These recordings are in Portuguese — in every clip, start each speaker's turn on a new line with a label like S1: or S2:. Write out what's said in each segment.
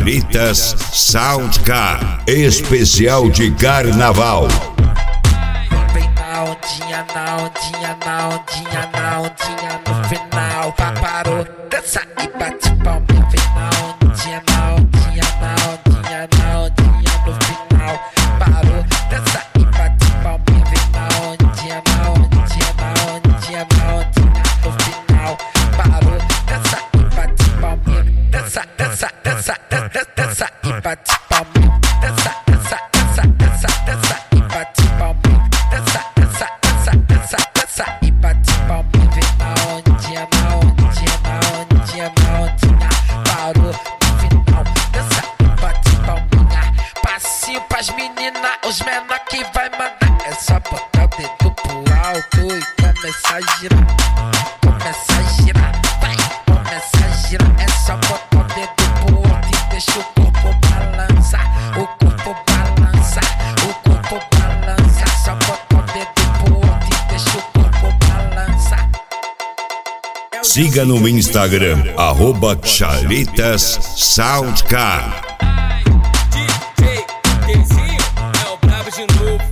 S1: Chalitas Soundcar, especial de carnaval.
S2: Vem na ondinha, na ondinha, na ondinha, na ondinha, no final parou, dança e bate palminha. Vem na ondinha, na ondinha, na ondinha, na ondinha, no final parou, dança e bate palminha. Vem na ondinha, na ondinha, na ondinha, na ondinha, no final parou, dança e bate palminha. Dança, dança, dança, dança, dança e bate palminha. Dança, dança, dança, dança, dança e bate palminha. Dança, dança, dança, dança, dança e bate palminha. Vem na ondinha, na ondinha, na ondinha, na ondinha, parou no final. Dança e bate palminha. Passinho pras meninas, os menor que vai mandar. É só botar o dedo pro alto e começar a girar. Começar a girar, vai, começar a girar. É só botar o dedo pro alto e deixa o corpo balançar. O corpo balançar, o corpo balançar. Só botar o dedo pro alto e deixa o corpo balançar.
S1: Siga no Instagram, @Chalitas Soundcar.
S3: DJ Dezinho é o brabo de novo.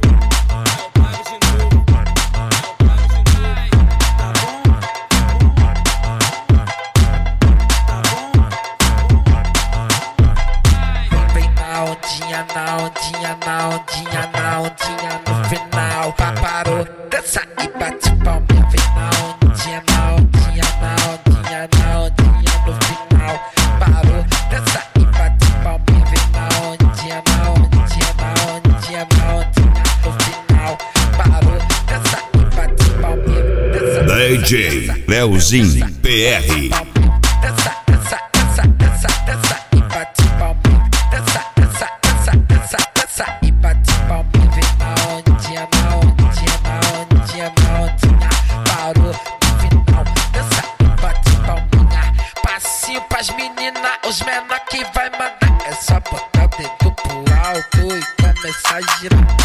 S2: Vem na ondinha, na ondinha, na ondinha, na ondinha, no final parou, dança e bate palminha. Vem na ondinha, na ondinha, na ondinha, na ondinha, no final parou, dança e bate palminha. Vem na ondinha, na ondinha, na ondinha, na ondinha, no final parou, dança e bate palminha. Dança,
S1: DJ Leozinho PR.
S2: dança, dança, dança, dança, dança e bate palminha. Dança, dança, dança, dança, dança e bate palminha. Vem na ondinha, na ondinha, na ondinha, na ondinha, parou no final. Dança e bate palminha. Passinho pras meninas, os menor que vai mandar. É só botar o dedo pro alto e começar a girar.